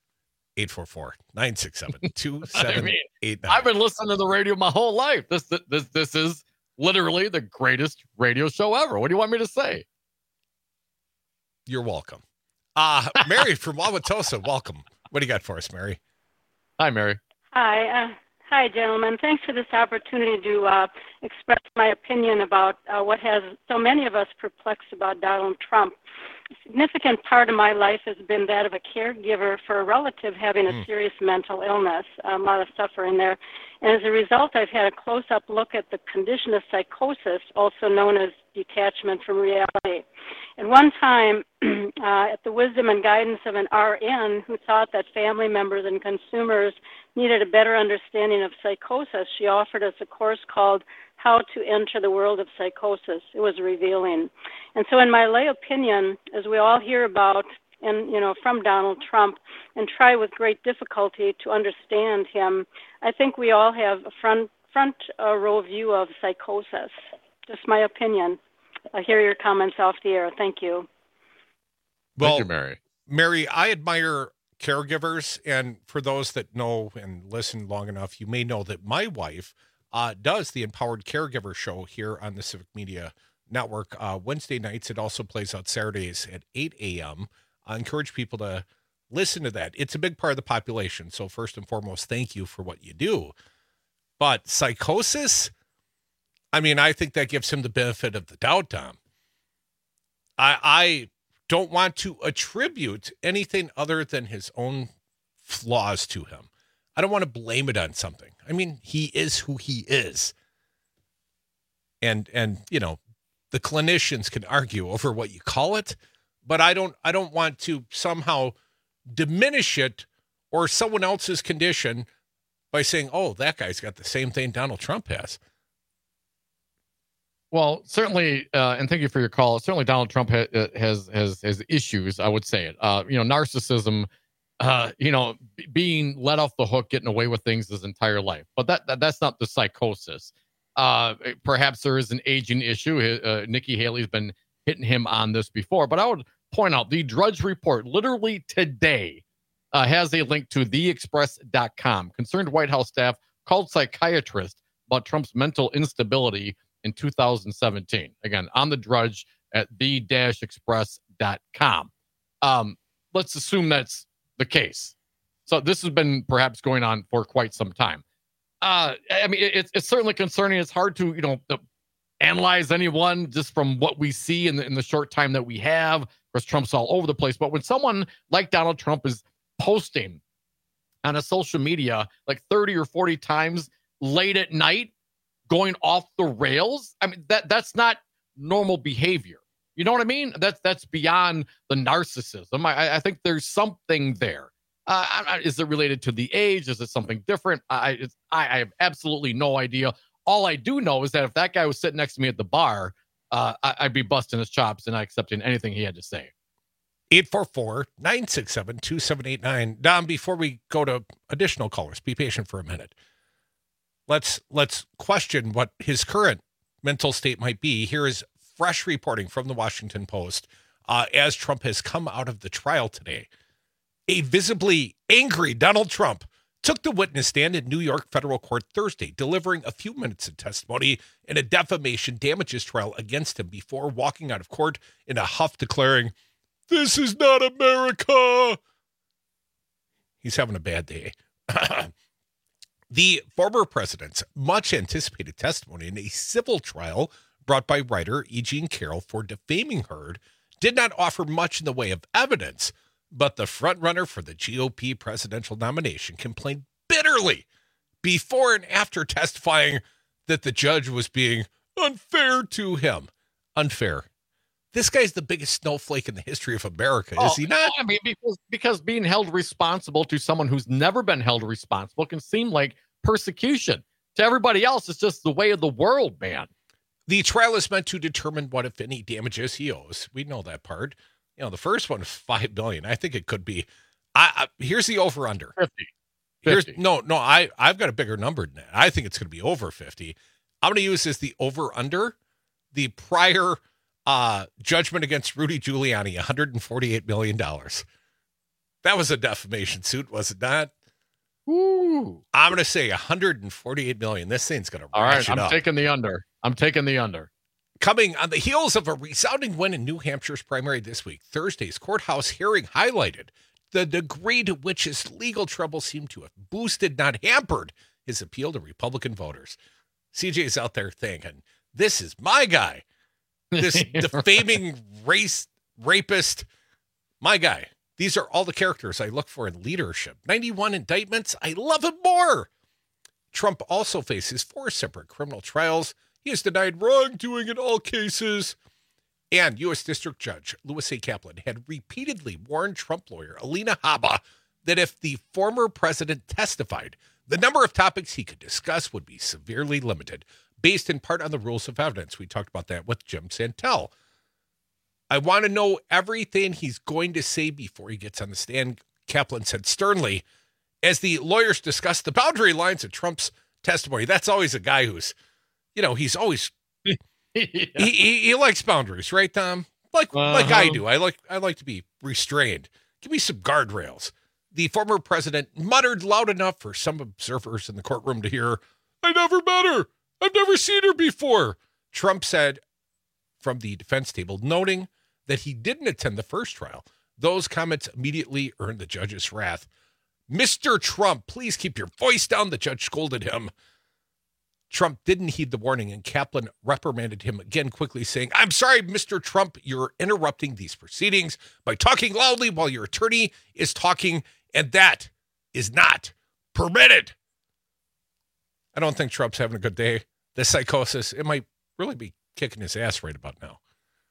844-967-2789. I've been listening to the radio my whole life. This is literally the greatest radio show ever. What do you want me to say? You're welcome. Mary from Wauwatosa, welcome. What do you got for us, Mary? Hi, Mary. Hi. Hi, gentlemen. Thanks for this opportunity to express my opinion about what has so many of us perplexed about Donald Trump. A significant part of my life has been that of a caregiver for a relative having a serious mental illness, a lot of suffering there. And as a result, I've had a close-up look at the condition of psychosis, also known as detachment from reality. And one time, at the wisdom and guidance of an RN who thought that family members and consumers needed a better understanding of psychosis, she offered us a course called How to Enter the World of Psychosis. It was revealing. And so in my lay opinion, as we all hear about and, you know, from Donald Trump and try with great difficulty to understand him, I think we all have a front row view of psychosis. Just my opinion. I hear your comments off the air. Thank you. Well, Thank you, Mary. Mary, I admire caregivers, and for those that know and listen long enough, you may know that my wife does the Empowered Caregiver Show here on the Civic Media Network Wednesday nights. It also plays out Saturdays at 8 a.m. I encourage people to listen to that. It's a big part of the population, so first and foremost, thank you for what you do. But psychosis, I mean, I think that gives him the benefit of the doubt, Tom. I don't want to attribute anything other than his own flaws to him. I don't want to blame it on something. I mean, he is who he is. And you know, the clinicians can argue over what you call it, but I don't want to somehow diminish it or someone else's condition by saying, oh, that guy's got the same thing Donald Trump has. Well, certainly, and thank you for your call. Certainly, Donald Trump has issues. I would say it. Narcissism. Being let off the hook, getting away with things his entire life. But that's not the psychosis. Perhaps there is an aging issue. Nikki Haley's been hitting him on this before. But I would point out the Drudge Report, literally today, has a link to theexpress.com. Concerned White House staff called psychiatrist about Trump's mental instability in 2017. Again, on the Drudge at the-express.com. Let's assume that's the case. So this has been perhaps going on for quite some time. I mean, it's certainly concerning. It's hard to, analyze anyone just from what we see in the short time that we have. Of course, Trump's all over the place. But when someone like Donald Trump is posting on a social media like 30 or 40 times late at night, going off the rails, I mean, that's not normal behavior. You know what I mean? That's beyond the narcissism. I think there's something there. Is it related to the age? Is it something different? I have absolutely no idea. All I do know is that if that guy was sitting next to me at the bar, I'd be busting his chops and not accepting anything he had to say. 844-967-2789. Dom, before we go to additional callers, be patient for a minute. Let's question what his current mental state might be. Here is fresh reporting from the Washington Post as Trump has come out of the trial today. A visibly angry Donald Trump took the witness stand in New York federal court Thursday, delivering a few minutes of testimony in a defamation damages trial against him before walking out of court in a huff, declaring, "This is not America." He's having a bad day. The former president's much anticipated testimony in a civil trial brought by writer E. Jean Carroll for defaming her did not offer much in the way of evidence, but the frontrunner for the GOP presidential nomination complained bitterly before and after testifying that the judge was being unfair to him. Unfair. This guy's the biggest snowflake in the history of America, is he not? I mean, because being held responsible to someone who's never been held responsible can seem like persecution. To everybody else, it's just the way of the world, man. The trial is meant to determine what, if any, damages he owes. We know that part. You know, the first one is $5 billion. I think it could be. Here's the over/under. 50. I've got a bigger number than that. I think it's going to be over 50. I'm going to use as the over/under the prior judgment against Rudy Giuliani, $148 million. That was a defamation suit, was it not? Ooh. I'm going to say $148 million. This thing's going to ratchet up. I'm taking the under. Coming on the heels of a resounding win in New Hampshire's primary this week, Thursday's courthouse hearing highlighted the degree to which his legal troubles seem to have boosted, not hampered, his appeal to Republican voters. CJ's out there thinking, this is my guy. This defaming rapist, my guy. These are all the characters I look for in leadership. 91 indictments. I love him more. Trump also faces 4 separate criminal trials. He has denied wrongdoing in all cases. And U.S. District Judge Louis A. Kaplan had repeatedly warned Trump lawyer Alina Habba that if the former president testified, the number of topics he could discuss would be severely limited, based in part on the rules of evidence. We talked about that with Jim Santel. I want to know everything he's going to say before he gets on the stand, Kaplan said sternly, as the lawyers discussed the boundary lines of Trump's testimony. That's always a guy who's, he's always, he likes boundaries, right, Tom? Like I do. I like to be restrained. Give me some guardrails. The former president muttered loud enough for some observers in the courtroom to hear, "I never met her. I've never seen her before," Trump said from the defense table, noting that he didn't attend the first trial. Those comments immediately earned the judge's wrath. "Mr. Trump, please keep your voice down," the judge scolded him. Trump didn't heed the warning, and Kaplan reprimanded him again quickly, saying, "I'm sorry, Mr. Trump, you're interrupting these proceedings by talking loudly while your attorney is talking, and that is not permitted." I don't think Trump's having a good day. The psychosis, it might really be kicking his ass right about now.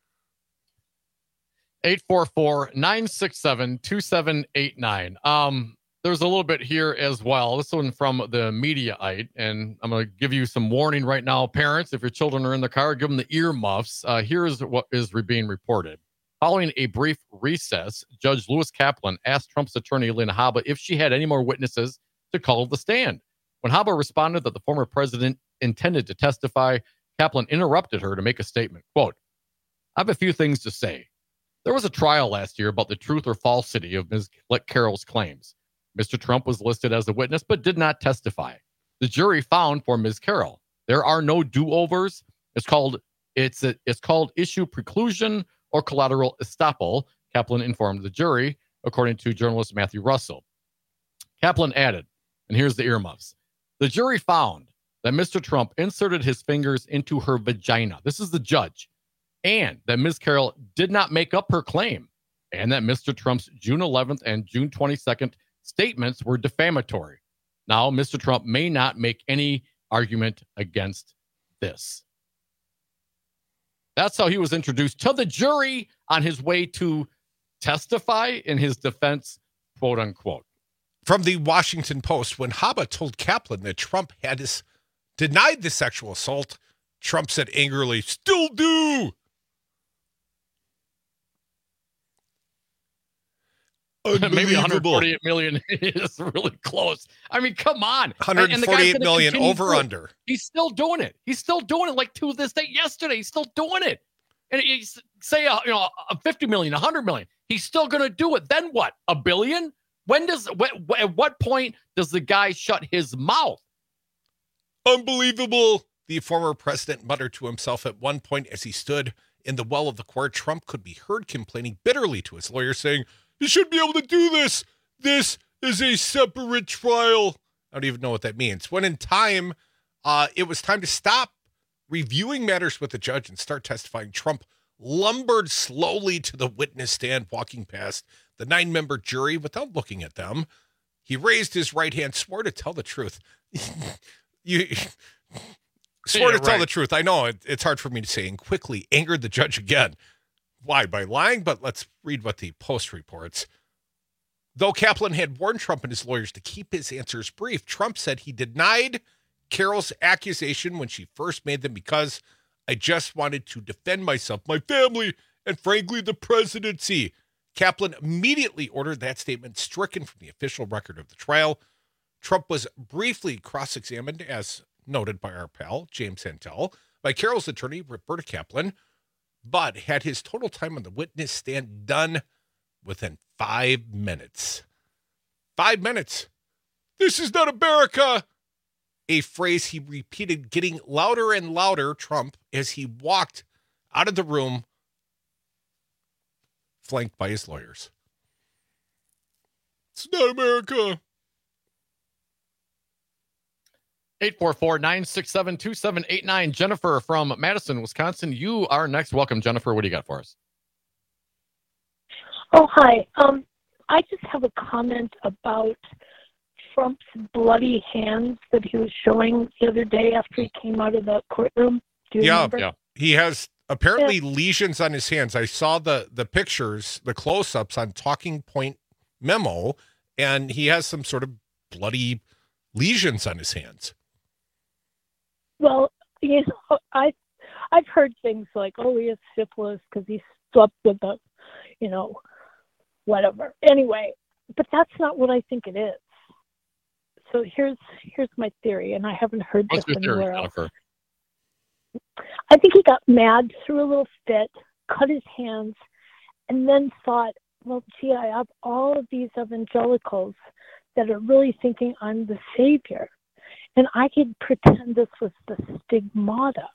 844-967-2789. There's a little bit here as well. This one from the Mediaite, and I'm going to give you some warning right now. Parents, if your children are in the car, give them the earmuffs. Here's what is being reported. Following a brief recess, Judge Louis Kaplan asked Trump's attorney, Alina Habba, if she had any more witnesses to call the stand. When Habba responded that the former president intended to testify, Kaplan interrupted her to make a statement. Quote, "I have a few things to say. There was a trial last year about the truth or falsity of Ms. Carroll's claims. Mr. Trump was listed as a witness but did not testify. The jury found for Ms. Carroll. There are no do-overs. It's called issue preclusion or collateral estoppel," Kaplan informed the jury, according to journalist Matthew Russell. Kaplan added, and here's the earmuffs, "The jury found that Mr. Trump inserted his fingers into her vagina." This is the judge. "And that Ms. Carroll did not make up her claim, and that Mr. Trump's June 11th and June 22nd statements were defamatory. Now, Mr. Trump may not make any argument against this." That's how he was introduced to the jury on his way to testify in his defense, quote unquote. From the Washington Post, when Habba told Kaplan that Trump had denied the sexual assault, Trump said angrily, "Still do." Maybe 148 million is really close. I mean, come on. 148 million over under. He's still doing it. He's still doing it like to this day. Yesterday, he's still doing it. And he's say, a 50 million, 100 million. He's still going to do it. Then what? $1 billion? At what point does the guy shut his mouth? Unbelievable. The former president muttered to himself at one point as he stood in the well of the court. Trump could be heard complaining bitterly to his lawyer, saying, "You shouldn't be able to do this. This is a separate trial." I don't even know what that means. When in time, it was time to stop reviewing matters with the judge and start testifying, Trump lumbered slowly to the witness stand, walking past the 9-member jury without looking at them. He raised his right hand, swore to tell the truth. Swore to tell the truth. I know it's hard for me to say, and quickly angered the judge again. Why? By lying? But let's read what the Post reports. Though Kaplan had warned Trump and his lawyers to keep his answers brief, Trump said he denied Carol's accusation when she first made them because "I just wanted to defend myself, my family, and frankly, the presidency." Kaplan immediately ordered that statement stricken from the official record of the trial. Trump was briefly cross-examined, as noted by our pal, James Santel, by Carol's attorney, Roberta Kaplan, but had his total time on the witness stand done within 5 minutes. 5 minutes. "This is not America," a phrase he repeated, getting louder and louder, Trump, as he walked out of the room, flanked by his lawyers. "It's not America." 844-967-2789. Jennifer from Madison, Wisconsin. You are next. Welcome, Jennifer. What do you got for us? Oh, hi. I just have a comment about Trump's bloody hands that he was showing the other day after he came out of the courtroom. Do you remember? Yeah. He has apparently lesions on his hands. I saw the pictures, the close-ups on Talking Point Memo, and he has some sort of bloody lesions on his hands. Well, I've heard things like, "Oh, he has syphilis because he slept with a, whatever." Anyway, but that's not what I think it is. So here's my theory, and I haven't heard this anywhere else. I think he got mad, threw a little fit, cut his hands, and then thought, "Well, gee, I have all of these evangelicals that are really thinking I'm the savior, and I could pretend this was the stigmata."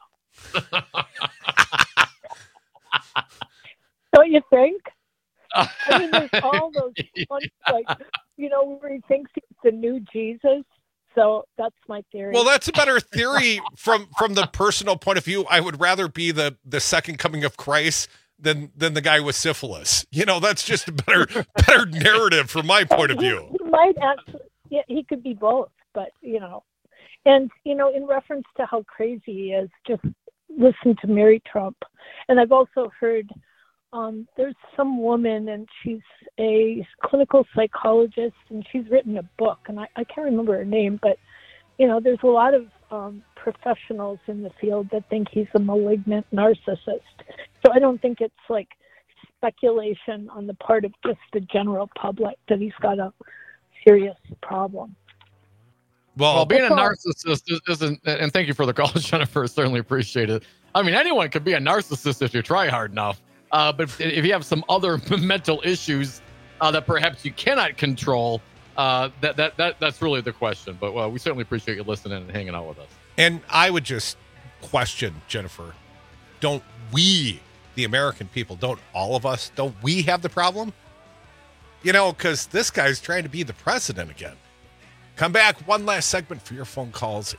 Don't you think? I mean, there's all those funny, where he thinks he's the new Jesus. So that's my theory. Well, that's a better theory from the personal point of view. I would rather be the second coming of Christ than the guy with syphilis. That's just a better narrative from my point of view. He might actually, he could be both, but and in reference to how crazy he is, just listen to Mary Trump. And I've also heard there's some woman, and she's a clinical psychologist, and she's written a book, and I can't remember her name, but there's a lot of professionals in the field that think he's a malignant narcissist. So I don't think it's like speculation on the part of just the general public that he's got a serious problem. Well, being a narcissist isn't, and thank you for the call, Jennifer, certainly appreciate it. I mean, anyone could be a narcissist if you try hard enough. But if you have some other mental issues that perhaps you cannot control, that's really the question. But we certainly appreciate you listening and hanging out with us. And I would just question, Jennifer, don't we, the American people, don't all of us, don't we have the problem? Because this guy's trying to be the president again. Come back, one last segment for your phone calls,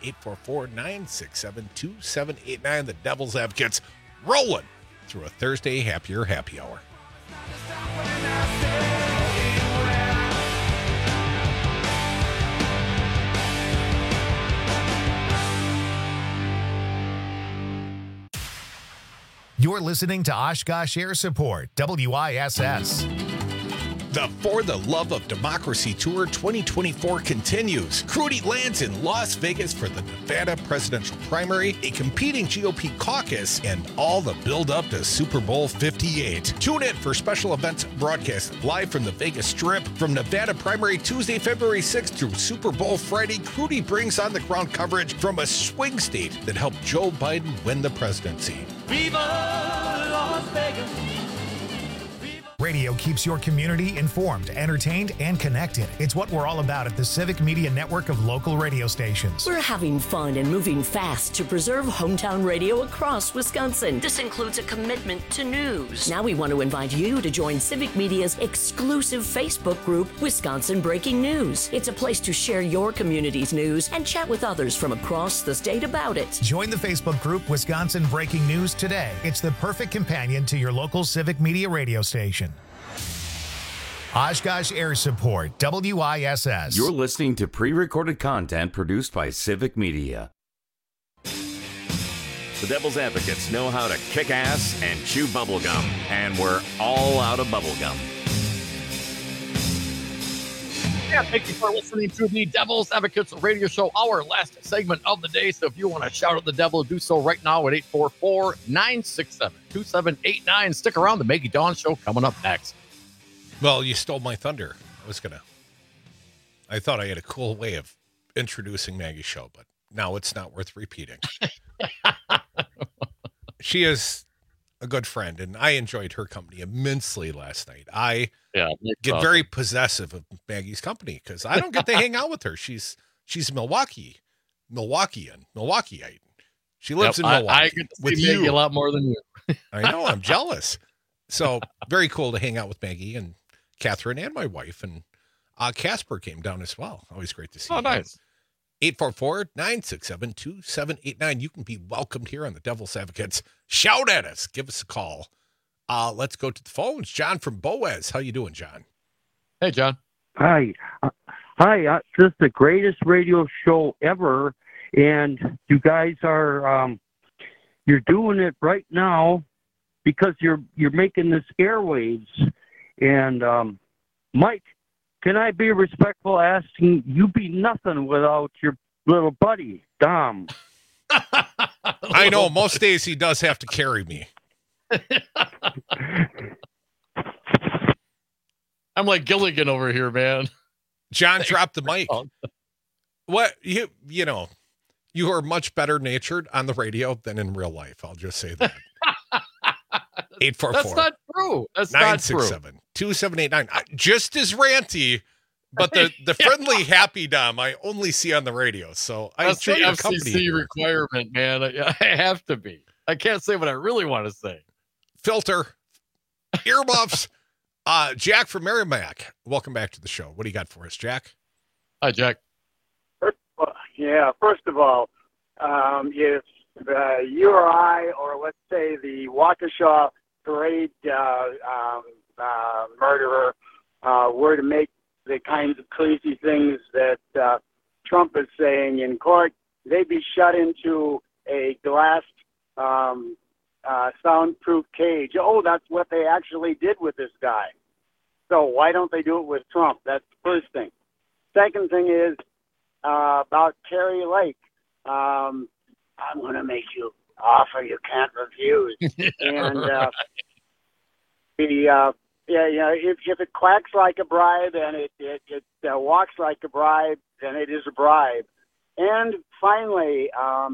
844-967-2789. The Devil's Advocates rolling through a Thursday happy hour. You're You're listening to Oshkosh Air Support, WISS. The For the Love of Democracy Tour 2024 continues. Crudy lands in Las Vegas for the Nevada presidential primary, a competing GOP caucus, and all the build-up to Super Bowl 58. Tune in for special events broadcast live from the Vegas Strip. From Nevada primary Tuesday, February 6th through Super Bowl Friday, Crudy brings on the ground coverage from a swing state that helped Joe Biden win the presidency. Viva Las Vegas! Radio keeps your community informed, entertained, and connected. It's what we're all about at the Civic Media Network of local radio stations. We're having fun and moving fast to preserve hometown radio across Wisconsin. This includes a commitment to news. Now we want to invite you to join Civic Media's exclusive Facebook group, Wisconsin Breaking News. It's a place to share your community's news and chat with others from across the state about it. Join the Facebook group Wisconsin Breaking News today. It's the perfect companion to your local Civic Media radio station. Oshkosh Air Support, WISS. You're listening to pre-recorded content produced by Civic Media. The Devil's Advocates know how to kick ass and chew bubblegum, and we're all out of bubblegum. Yeah, thank you for listening to the Devil's Advocates radio show, our last segment of the day. So if you want to shout at the devil, do so right now at 844-967-2789. Stick around. The Maggie Dawn Show coming up next. Well, you stole my thunder. I thought I had a cool way of introducing Maggie's show, but now it's not worth repeating. She is a good friend, and I enjoyed her company immensely last night. I get very possessive of Maggie's company because I don't get to hang out with her. She's Milwaukeeite. She lives in Milwaukee. I get to see Maggie a lot more than you. I know. I'm jealous. So very cool to hang out with Maggie and Catherine and my wife, and Casper came down as well. Always great to see you. Nice. 844-967-2789. You can be welcomed here on the Devil's Advocates. Shout at us. Give us a call. Let's go to the phones. John from Boaz. How you doing, John? Hey, John. Hi. This is the greatest radio show ever, and you guys are you're doing it right now because you're making this airwaves. And Mike, can I be respectful asking you be nothing without your little buddy, Dom? I know. Most days he does have to carry me. I'm like Gilligan over here, man. John dropped the mic. What? You know, you are much better natured on the radio than in real life. I'll just say that. 844. That's not true. That's not true. 967-2789. Just as ranty, but the friendly, happy Dom I only see on the radio. So that's the FCC requirement, man. I have to be. I can't say what I really want to say. Filter, earmuffs. Jack from Merrimack. Welcome back to the show. What do you got for us, Jack? Hi, Jack. First of all, if you or I, or let's say the Waukesha parade murderer, were to make the kinds of crazy things that Trump is saying in court, they'd be shut into a glass soundproof cage. Oh, that's what they actually did with this guy. So why don't they do it with Trump? That's the first thing. Second thing is about Kari Lake. I'm going to make you offer you can't refuse. And if it quacks like a bribe and it walks like a bribe, then it is a bribe. And finally,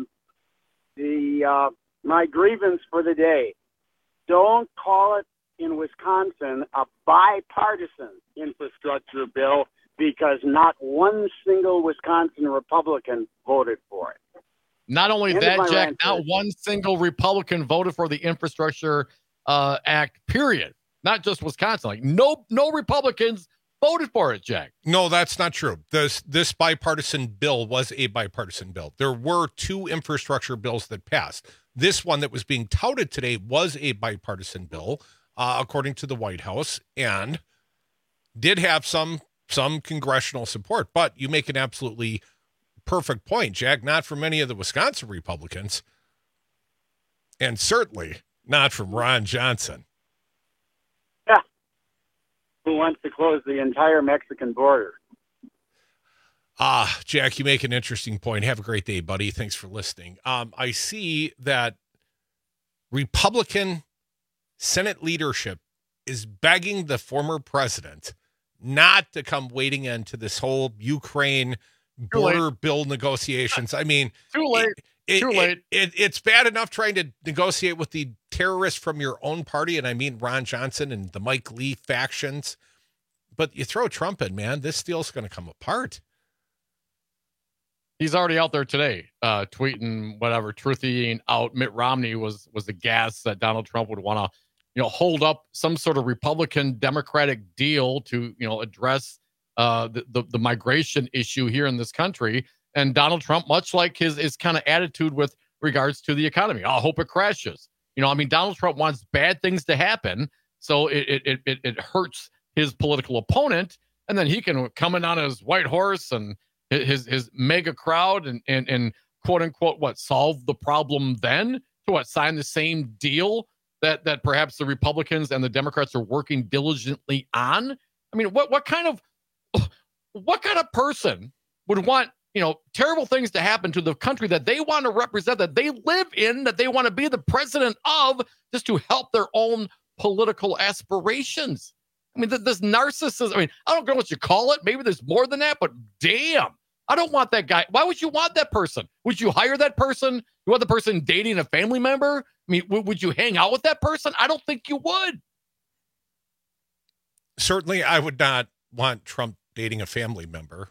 my grievance for the day: don't call it in Wisconsin a bipartisan infrastructure bill, because not one single Wisconsin Republican voted for it. Not only that, Jack, not one single Republican voted for the Infrastructure Act, period. Not just Wisconsin. Like no Republicans voted for it, Jack. No, that's not true. This bipartisan bill was a bipartisan bill. There were two infrastructure bills that passed. This one that was being touted today was a bipartisan bill, according to the White House, and did have some congressional support. But you make an absolutely perfect point, Jack, not from any of the Wisconsin Republicans, and certainly Not from Ron Johnson. Yeah. Who wants to close the entire Mexican border? Jack, you make an interesting point. Have a great day, buddy. Thanks for listening. I see that Republican Senate leadership is begging the former president not to come wading into this whole Ukraine border bill negotiations. I mean, too late. It's bad enough trying to negotiate with the terrorists from your own party, and I mean Ron Johnson and the Mike Lee factions. But you throw Trump in, man, this deal's going to come apart. He's already out there today, tweeting whatever, truthying out. Mitt Romney was the gas that Donald Trump would want to, hold up some sort of Republican Democratic deal to, address the migration issue here in this country. And Donald Trump, much like his kind of attitude with regards to the economy, I hope it crashes. Donald Trump wants bad things to happen, so it hurts his political opponent, and then he can come in on his white horse and his mega crowd and quote unquote solve the problem then to sign the same deal that perhaps the Republicans and the Democrats are working diligently on. I mean, what kind of person would want terrible things to happen to the country that they want to represent, that they live in, that they want to be the president of, just to help their own political aspirations? I mean, this narcissism, I don't know what you call it. Maybe there's more than that, but damn, I don't want that guy. Why would you want that person? Would you hire that person? You want the person dating a family member? I mean, would you hang out with that person? I don't think you would. Certainly, I would not want Trump dating a family member.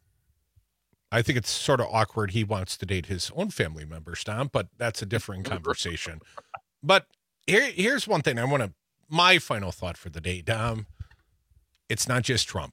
I think it's sort of awkward he wants to date his own family members, Tom, but that's a different conversation. But here's one thing my final thought for the day, Dom. It's not just Trump.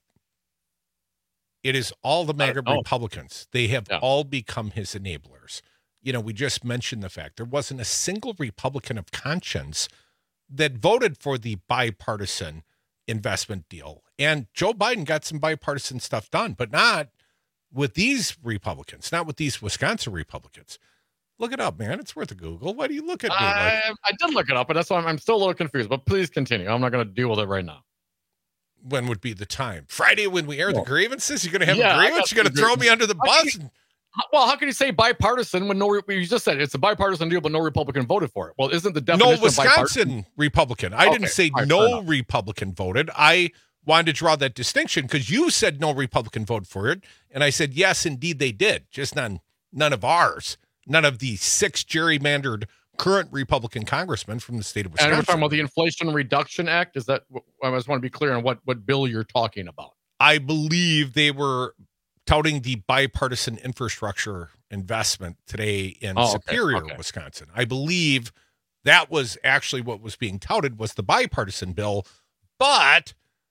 It is all the MAGA Republicans. They have all become his enablers. We just mentioned the fact there wasn't a single Republican of conscience that voted for the bipartisan investment deal. And Joe Biden got some bipartisan stuff done, but not with these Republicans, not with these Wisconsin Republicans. Look it up, man. It's worth a Google. Why do you look at me? I did look it up, but that's why I'm still a little confused. But please continue. I'm not going to deal with it right now. When would be the time? Friday when we air the grievances? You're going to have a grievance? You're going to throw me under the bus? How can you say bipartisan when you just said it's a bipartisan deal, but no Republican voted for it? Well, isn't the definition no Wisconsin Republican? I didn't say no Republican voted. I wanted to draw that distinction because you said no Republican voted for it, and I said yes, indeed they did. Just none of ours. None of the 6 gerrymandered current Republican congressmen from the state of Wisconsin. And we're talking about the Inflation Reduction Act. Is that? I just want to be clear on what bill you're talking about. I believe they were touting the bipartisan infrastructure investment today in Superior, Wisconsin. I believe that was actually what was being touted was the bipartisan bill. But,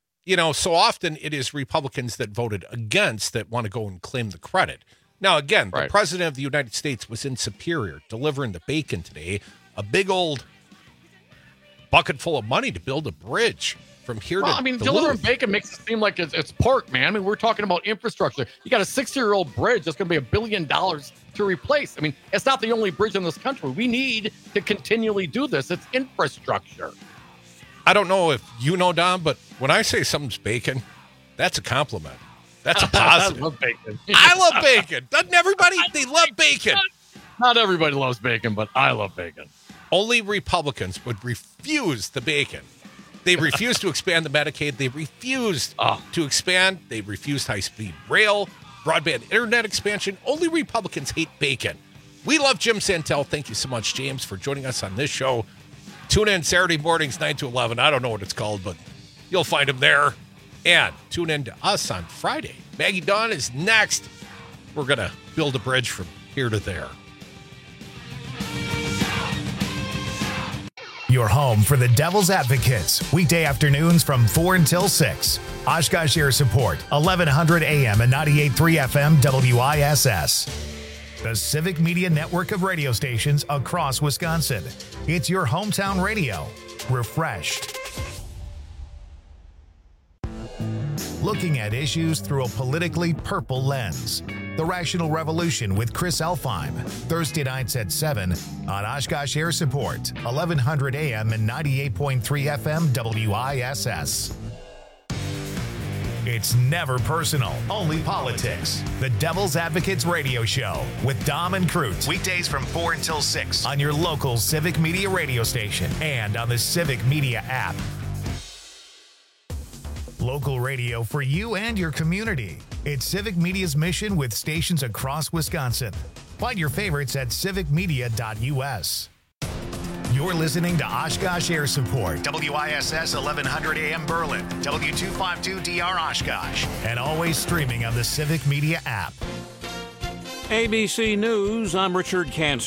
so often it is Republicans that voted against that want to go and claim the credit. Now, again, the president of the United States was in Superior delivering the bacon today, a big old bucket full of money to build a bridge from here to Duluth. Delivering bacon makes it seem like it's pork, man. We're talking about infrastructure. You got a 60-year-old bridge that's going to be $1 billion to replace. It's not the only bridge in this country. We need to continually do this. It's infrastructure. I don't know if you know, Dom, but when I say something's bacon, that's a compliment. That's a positive. I love bacon. I love bacon. Doesn't everybody? They love bacon. Not everybody loves bacon, but I love bacon. Only Republicans would refuse the bacon. They refused to expand the Medicaid. They refused to expand. They refused high-speed rail, broadband internet expansion. Only Republicans hate bacon. We love Jim Santel. Thank you so much, James, for joining us on this show. Tune in Saturday mornings, 9 to 11. I don't know what it's called, but you'll find him there. And tune in to us on Friday. Maggie Dawn is next. We're going to build a bridge from here to there. Your home for the Devil's Advocates. Weekday afternoons from 4 until 6. Oshkosh Air Support, 1100 AM and 98.3 FM WISS. The Civic Media network of radio stations across Wisconsin. It's your hometown radio. Refreshed. Looking at issues through a politically purple lens. The Rational Revolution with Chris Elfheim, Thursday nights at 7 on Oshkosh Air Support, 1100 AM and 98.3 FM WISS. It's never personal, only politics. The Devil's Advocates Radio Show with Dom and Crute. Weekdays from 4 until 6 on your local Civic Media radio station and on the Civic Media app. Local radio for you and your community. It's Civic Media's mission with stations across Wisconsin. Find your favorites at civicmedia.us. You're listening to Oshkosh Air Support, WISS 1100 AM Berlin, W252DR Oshkosh, and always streaming on the Civic Media app. ABC News, I'm Richard Kantz.